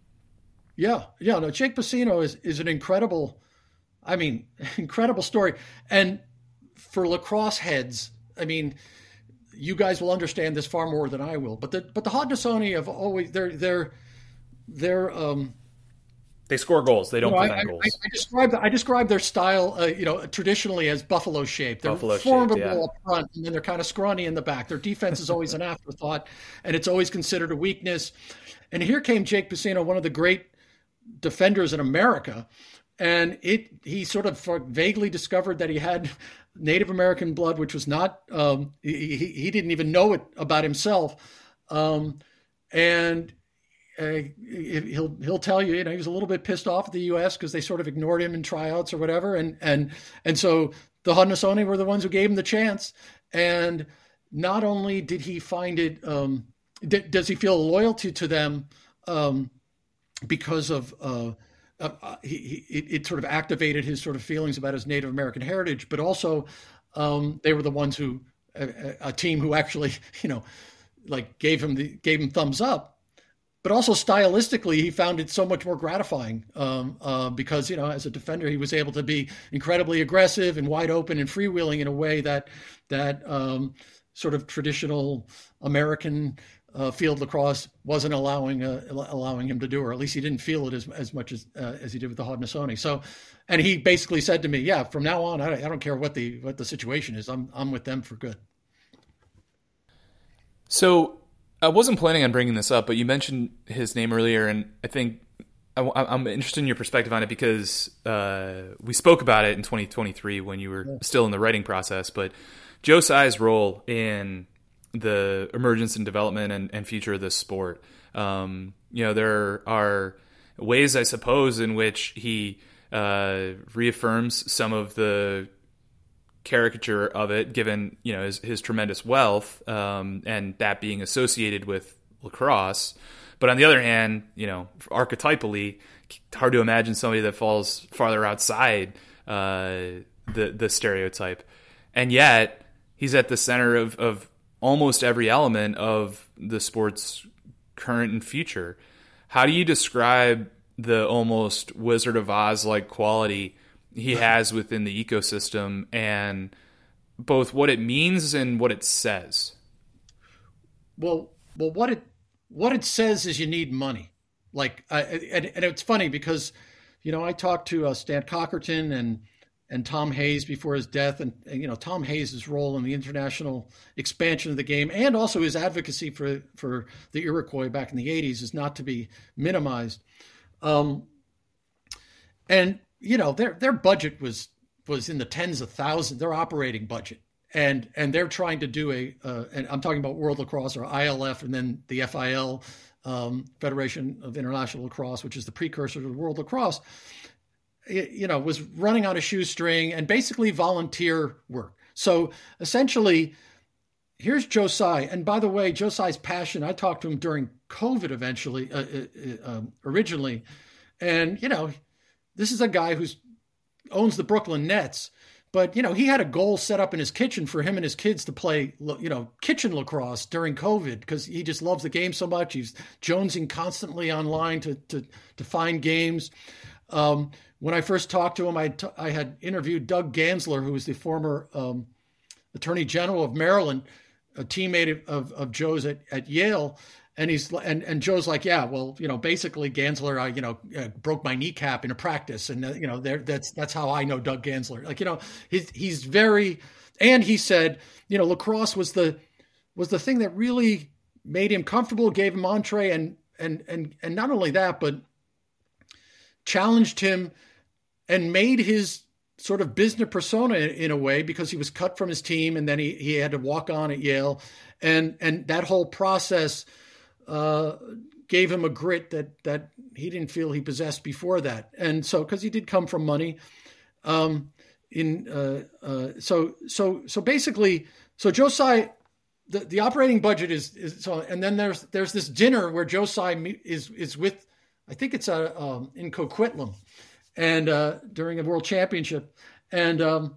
Yeah. Yeah. No, Jake Pacino is, is an incredible, I mean, incredible story. And for lacrosse heads, I mean, you guys will understand this far more than I will, but the, but the Haudenosaunee have always, they're, they're, they're, um, They score goals. They don't you know, prevent I, goals. I, I describe I describe their style, uh, you know, traditionally as buffalo shaped. They're Buffalo formidable shaped, yeah. up front, and then they're kind of scrawny in the back. Their defense is always an afterthought, and it's always considered a weakness. And here came Jake Pacino, one of the great defenders in America, and it he sort of vaguely discovered that he had Native American blood, which was not um, he, he didn't even know it about himself, um, and. Uh, he'll he'll tell you, you know, he was a little bit pissed off at the U S because they sort of ignored him in tryouts or whatever, and and and so the Haudenosaunee were the ones who gave him the chance. And not only did he find it, um, d- does he feel a loyalty to them um, because of uh, uh, he, he, it sort of activated his sort of feelings about his Native American heritage, but also um, they were the ones who a, a team who actually, you know, like gave him the gave him thumbs up. But also stylistically, he found it so much more gratifying um, uh, because, you know, as a defender, he was able to be incredibly aggressive and wide open and freewheeling in a way that that um, sort of traditional American uh, field lacrosse wasn't allowing uh, allowing him to do, or at least he didn't feel it as as much as uh, as he did with the Haudenosaunee. So, and he basically said to me, "Yeah, from now on, I, I don't care what the what the situation is. I'm I'm with them for good." So. I wasn't planning on bringing this up, but you mentioned his name earlier, and I think I, I'm interested in your perspective on it because uh, we spoke about it in twenty twenty-three when you were yeah. still in the writing process. But Joe Tsai's role in the emergence and development and, and future of this sport, um, you know, there are ways, I suppose, in which he uh, reaffirms some of the caricature of it, given, you know, his, his tremendous wealth, um, and that being associated with lacrosse. But on the other hand, you know, archetypally, hard to imagine somebody that falls farther outside uh, the the stereotype. And yet, he's at the center of, of almost every element of the sport's current and future. How do you describe the almost Wizard of Oz-like quality he has within the ecosystem, and both what it means and what it says? Well, well, what it what it says is you need money. Like, uh, and, and it's funny because, you know, I talked to uh, Stan Cockerton and and Tom Hayes before his death, and, and you know, Tom Hayes' role in the international expansion of the game and also his advocacy for for the Iroquois back in the eighties is not to be minimized. Um, and you know, their their budget was was in the tens of thousands, their operating budget. And and they're trying to do a, uh, and I'm talking about World Lacrosse or I L F and then the F I L, um, Federation of International Lacrosse, which is the precursor to World Lacrosse. you know, was running on a shoestring and basically volunteer work. So essentially, here's Joe Tsai. And by the way, Joe Tsai's passion, I talked to him during COVID eventually, uh, uh, um, originally. And, you know, this is a guy who owns the Brooklyn Nets. But, you know, he had a goal set up in his kitchen for him and his kids to play, you know, kitchen lacrosse during COVID because he just loves the game so much. He's jonesing constantly online to to, to find games. Um, when I first talked to him, I, t- I had interviewed Doug Gansler, who was the former um, Attorney General of Maryland, a teammate of, of Joe's at, at Yale. And he's and, and Joe's like, yeah, well, you know, basically Gansler, I, you know, uh, broke my kneecap in a practice. And, uh, you know, there that's that's how I know Doug Gansler. Like, you know, he's he's very and he said, you know, lacrosse was the was the thing that really made him comfortable, gave him entree. And and and and not only that, but challenged him and made his sort of business persona in, in a way because he was cut from his team and then he, he had to walk on at Yale. And and that whole process Uh, gave him a grit that that he didn't feel he possessed before that, and so because he did come from money, um, in uh, uh, so so so basically, so Joe Tsai, the, the operating budget is, is so, and then there's there's this dinner where Joe Tsai is is with, I think it's a, um, in Coquitlam, and uh, during a World Championship, and um,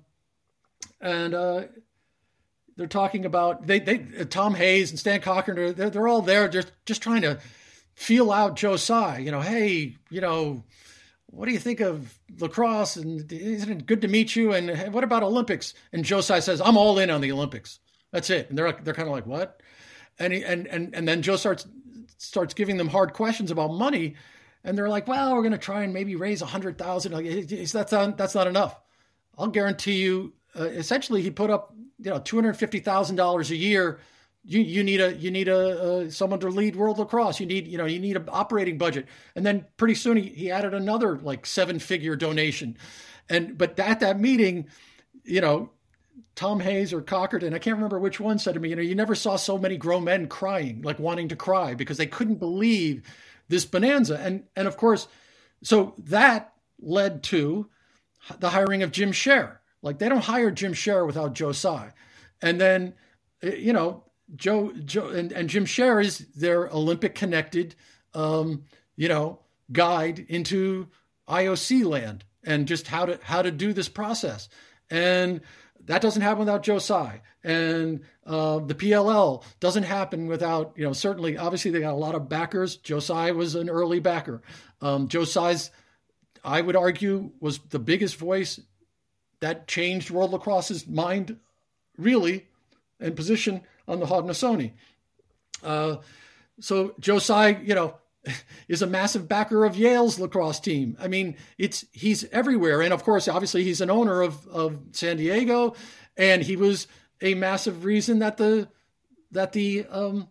and. Uh, They're talking about they they Tom Hayes and Stan Cochran. They're they're all there just just trying to feel out Joe Tsai. You know, hey, you know, what do you think of lacrosse? And isn't it good to meet you? And hey, what about Olympics? And Joe Tsai says, I'm all in on the Olympics. That's it. And they're they're kind of like, what? And he, and and and then Joe starts starts giving them hard questions about money, and they're like, well, we're going to try and maybe raise a hundred thousand. Like, that's not that's not enough. I'll guarantee you. Uh, essentially, he put up, you know, two hundred fifty thousand dollars a year. You you need a you need a uh, someone to lead World Lacrosse. You need you know you need an operating budget, and then pretty soon he, he added another like seven figure donation, and but at that meeting, you know, Tom Hayes or Cochran, I can't remember which one, said to me, you know, you never saw so many grown men crying, like wanting to cry because they couldn't believe this bonanza, and and of course, so that led to the hiring of Jim Scher. Like they don't hire Jim Scher without Joe Tsai. And then, you know, Joe, Joe and, and Jim Scher is their Olympic connected, um, you know, guide into I O C land and just how to, how to do this process. And that doesn't happen without Joe Tsai. And uh, the P L L doesn't happen without, you know, certainly, obviously they got a lot of backers. Joe Tsai was an early backer. Um, Joe Tsai's, I would argue, was the biggest voice that changed World Lacrosse's mind, really, and position on the Haudenosaunee. Uh, so Joe Tsai, you know, is a massive backer of Yale's lacrosse team. I mean, it's he's everywhere, and of course, obviously, he's an owner of of San Diego, and he was a massive reason that the that the um,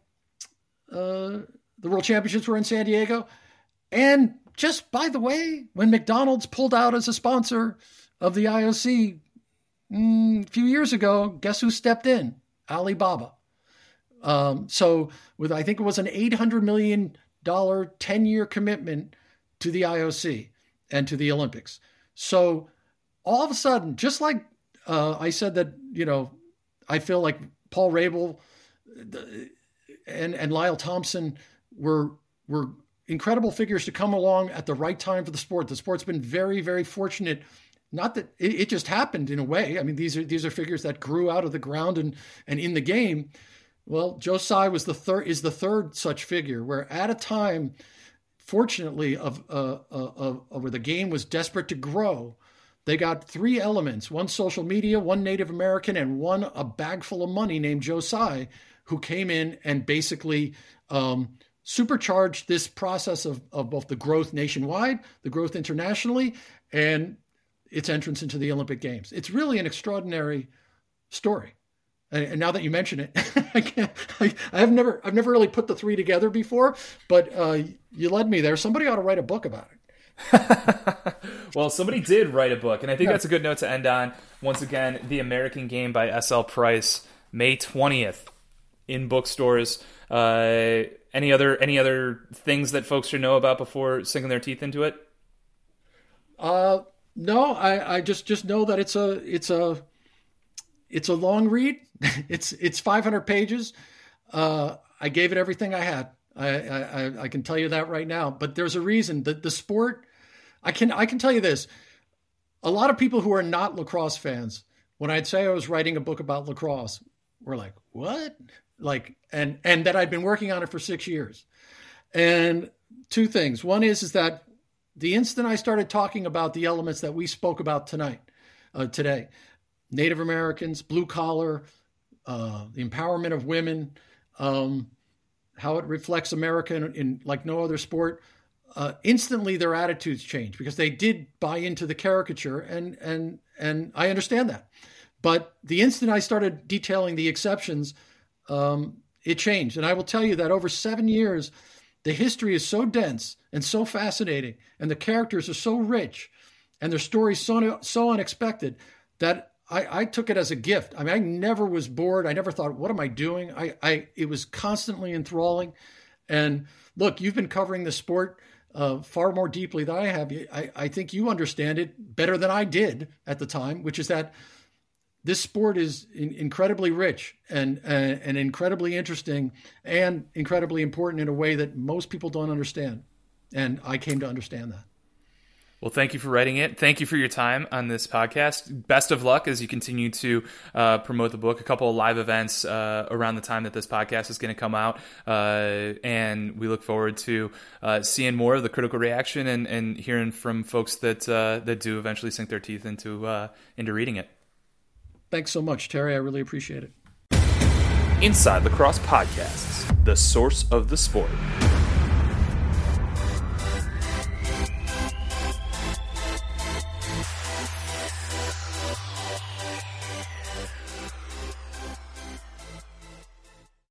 uh, the World Championships were in San Diego. And just by the way, when McDonald's pulled out as a sponsor of the I O C mm, a few years ago, guess who stepped in? Alibaba. Um, so with, I think it was an eight hundred million dollars ten-year commitment to the I O C and to the Olympics. So all of a sudden, just like uh, I said that, you know, I feel like Paul Rabel and, and Lyle Thompson were, were incredible figures to come along at the right time for the sport. The sport's been very, very fortunate. Not that it, it just happened in a way. I mean, these are these are figures that grew out of the ground and and in the game. Well, Joe Tsai was the third is the third such figure where at a time, fortunately, of uh, uh, of, of where the game was desperate to grow, they got three elements: one social media, one Native American, and one a bag full of money named Joe Tsai, who came in and basically um, supercharged this process of of both the growth nationwide, the growth internationally, and its entrance into the Olympic Games. It's really an extraordinary story. And, and now that you mention it, I can't, I, I have never, I've never really put the three together before, but uh, you led me there. Somebody ought to write a book about it. Well, somebody did write a book, and I think yeah. that's a good note to end on. Once again, The American Game by S L Price, May twentieth in bookstores. Uh, any other, any other things that folks should know about before sinking their teeth into it? Uh, No, I, I just just know that it's a it's a it's a long read. it's it's five hundred pages. Uh, I gave it everything I had. I, I I can tell you that right now. But there's a reason that the sport. I can I can tell you this. A lot of people who are not lacrosse fans, when I'd say I was writing a book about lacrosse, were like, "What?" Like, and and that I'd been working on it for six years. And two things. One is is that the instant I started talking about the elements that we spoke about tonight, uh, today, Native Americans, blue collar, uh, the empowerment of women, um, how it reflects America in, in like no other sport, uh, instantly their attitudes changed because they did buy into the caricature, and and and I understand that. But the instant I started detailing the exceptions, um, it changed. And I will tell you that over seven years, the history is so dense and so fascinating, and the characters are so rich, and their stories so so unexpected that I, I took it as a gift. I mean, I never was bored. I never thought, "What am I doing?" I, I it was constantly enthralling. And look, you've been covering the sport uh, far more deeply than I have. I, I think you understand it better than I did at the time, which is that this sport is in, incredibly rich and, and and incredibly interesting and incredibly important in a way that most people don't understand. And I came to understand that. Well, thank you for writing it. Thank you for your time on this podcast. Best of luck as you continue to uh, promote the book. A couple of live events uh, around the time that this podcast is going to come out. Uh, and we look forward to uh, seeing more of the Critical Reaction and, and hearing from folks that uh, that do eventually sink their teeth into uh, into reading it. Thanks so much, Terry. I really appreciate it. Inside Lacrosse Podcasts, the source of the sport.